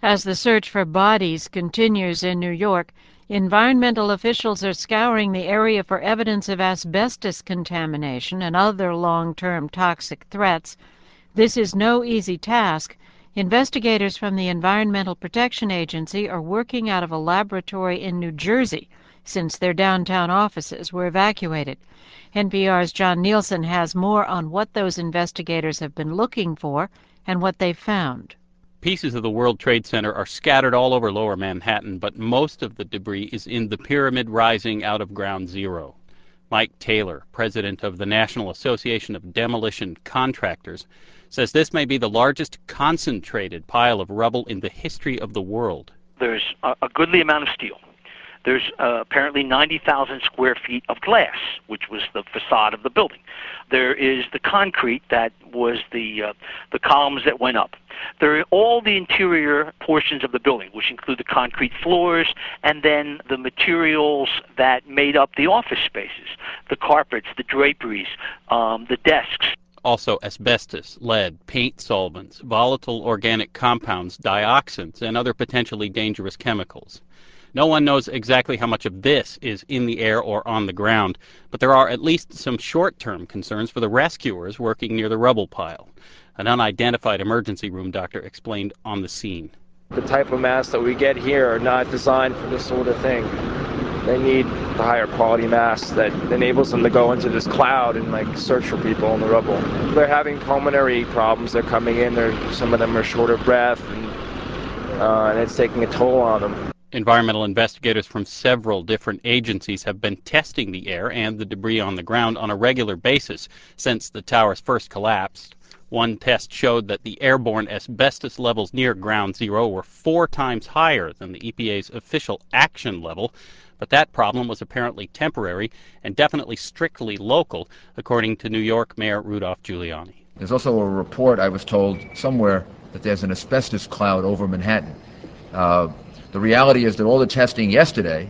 As the search for bodies continues in New York, environmental officials are scouring the area for evidence of asbestos contamination and other long-term toxic threats. This is no easy task. Investigators from the Environmental Protection Agency are working out of a laboratory in New Jersey since their downtown offices were evacuated. NPR's John Nielsen has more on what those investigators have been looking for and what they've found. Pieces of the World Trade Center are scattered all over lower Manhattan, but most of the debris is in the pyramid rising out of Ground Zero. Mike Taylor, president of the National Association of Demolition Contractors, says this may be the largest concentrated pile of rubble in the history of the world. There's a goodly amount of steel. There's apparently 90,000 square feet of glass, which was the facade of the building. There is the concrete that was the columns that went up. There are all the interior portions of the building, which include the concrete floors and then the materials that made up the office spaces, the carpets, the draperies, the desks. Also asbestos, lead, paint solvents, volatile organic compounds, dioxins, and other potentially dangerous chemicals. No one knows exactly how much of this is in the air or on the ground, but there are at least some short-term concerns for the rescuers working near the rubble pile. An unidentified emergency room doctor explained on the scene. The type of masks that we get here are not designed for this sort of thing. They need the higher quality masks that enables them to go into this cloud and search for people in the rubble. They're having pulmonary problems. They're coming in. Some of them are short of breath, and it's taking a toll on them. Environmental investigators from several different agencies have been testing the air and the debris on the ground on a regular basis since the towers first collapsed. One test showed that the airborne asbestos levels near Ground Zero were 4 times higher than the EPA's official action level, but that problem was apparently temporary and definitely strictly local, according to New York Mayor Rudolph Giuliani. There's also a report, I was told somewhere, that there's an asbestos cloud over Manhattan. The reality is that all the testing yesterday,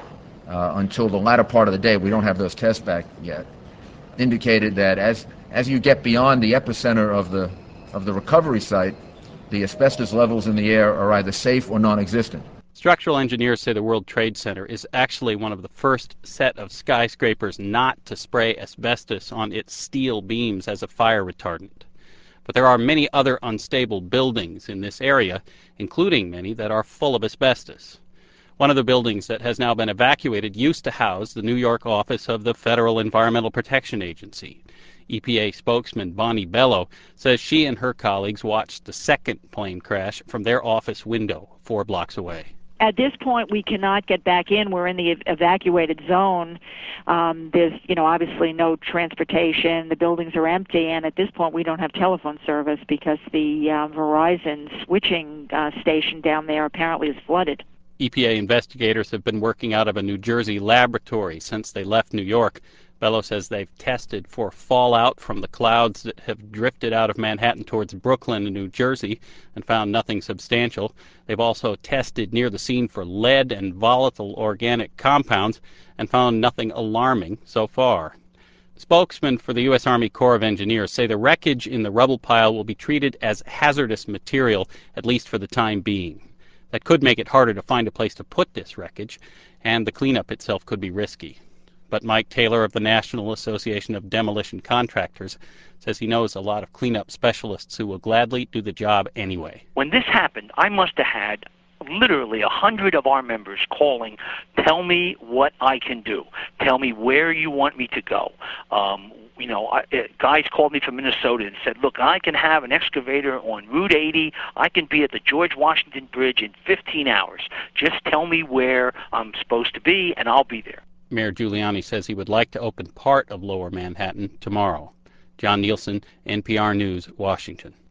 until the latter part of the day, we don't have those tests back yet, indicated that as you get beyond the epicenter of the recovery site, the asbestos levels in the air are either safe or non-existent. Structural engineers say the World Trade Center is actually one of the first set of skyscrapers not to spray asbestos on its steel beams as a fire retardant. But there are many other unstable buildings in this area, including many that are full of asbestos. One of the buildings that has now been evacuated used to house the New York office of the Federal Environmental Protection Agency. EPA spokesman Bonnie Bello says she and her colleagues watched the second plane crash from their office window 4 blocks away. At this point, we cannot get back in. We're in the evacuated zone. There's, obviously no transportation. The buildings are empty, and at this point, we don't have telephone service because the Verizon switching station down there apparently is flooded. EPA investigators have been working out of a New Jersey laboratory since they left New York. Bello says they've tested for fallout from the clouds that have drifted out of Manhattan towards Brooklyn and New Jersey and found nothing substantial. They've also tested near the scene for lead and volatile organic compounds and found nothing alarming so far. Spokesmen for the U.S. Army Corps of Engineers say the wreckage in the rubble pile will be treated as hazardous material, at least for the time being. That could make it harder to find a place to put this wreckage, and the cleanup itself could be risky. But Mike Taylor of the National Association of Demolition Contractors says he knows a lot of cleanup specialists who will gladly do the job anyway. When this happened, I must have had literally 100 of our members calling, tell me what I can do. Tell me where you want me to go. Guys called me from Minnesota and said, look, I can have an excavator on Route 80. I can be at the George Washington Bridge in 15 hours. Just tell me where I'm supposed to be, and I'll be there. Mayor Giuliani says he would like to open part of Lower Manhattan tomorrow. John Nielsen, NPR News, Washington.